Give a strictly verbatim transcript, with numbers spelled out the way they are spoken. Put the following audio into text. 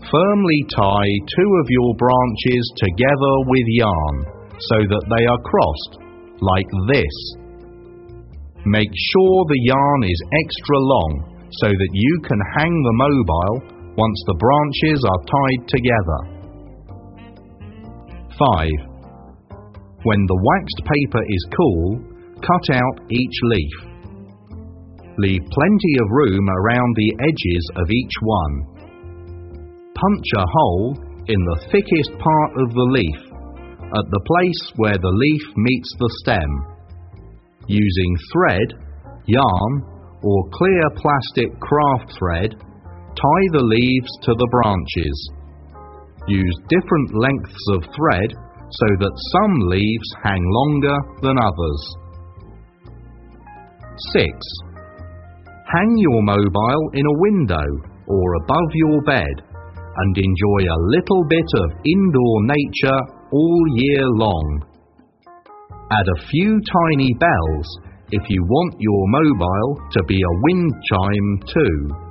Firmly tie two of your branches together with yarn so that they are crossed, like this. Make sure the yarn is extra long so that you can hang the mobile once the branches are tied together. five. When the waxed paper is cool, cut out each leaf. Leave plenty of room around the edges of each one. Punch a hole in the thickest part of the leaf, at the place where the leaf meets the stem. Using thread, yarn, or clear plastic craft thread, tie the leaves to the branches. Use different lengths of thread so that some leaves hang longer than others. six. Hang your mobile in a window or above your bed and enjoy a little bit of indoor nature all year long. Add a few tiny bells if you want your mobile to be a wind chime too.